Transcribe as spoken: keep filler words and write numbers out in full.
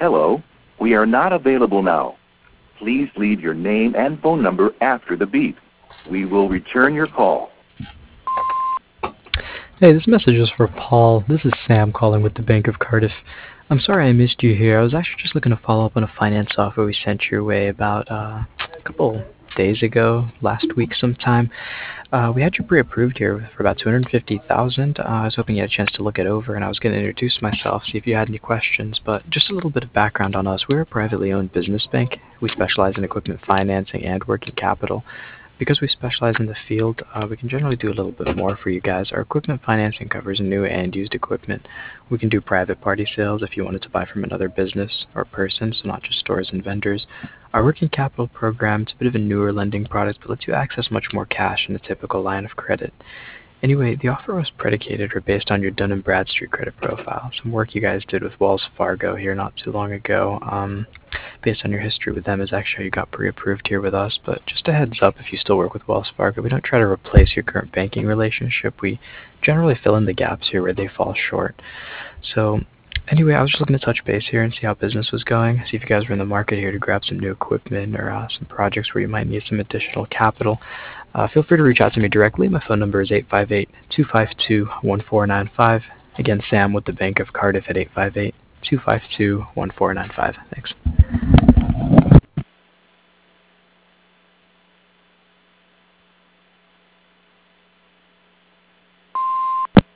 Hello, we are not available now. Please leave your name and phone number after the beep. We will return your call. Hey, this message is for Paul. This is Sam calling with the Bank of Cardiff. I'm sorry I missed you here. I was actually just looking to follow up on a finance offer we sent your way about uh, a couple days ago, last week sometime. Uh, we had you pre-approved here for about two hundred fifty thousand dollars. Uh, I was hoping you had a chance to look it over, and I was going to introduce myself, see if you had any questions. But just a little bit of background on us. We're a privately owned business bank. We specialize in equipment financing and working capital. Because we specialize in the field, uh, we can generally do a little bit more for you guys. Our equipment financing covers new and used equipment. We can do private party sales if you wanted to buy from another business or person, so not just stores and vendors. Our working capital program is a bit of a newer lending product, but lets you access much more cash than a typical line of credit. Anyway, the offer was predicated or based on your Dun and Bradstreet credit profile, some work you guys did with Wells Fargo here not too long ago. Um, based on your history with them is actually how you got pre-approved here with us, but just a heads up, if you still work with Wells Fargo, we don't try to replace your current banking relationship. We generally fill in the gaps here where they fall short. So anyway, I was just looking to touch base here and see how business was going, see if you guys were in the market here to grab some new equipment or uh, some projects where you might need some additional capital. Uh, feel free to reach out to me directly. My phone number is eight five eight, two five two, one four nine five. Again, Sam with the Bank of Cardiff at eight five eight, two five two, one four nine five. Thanks.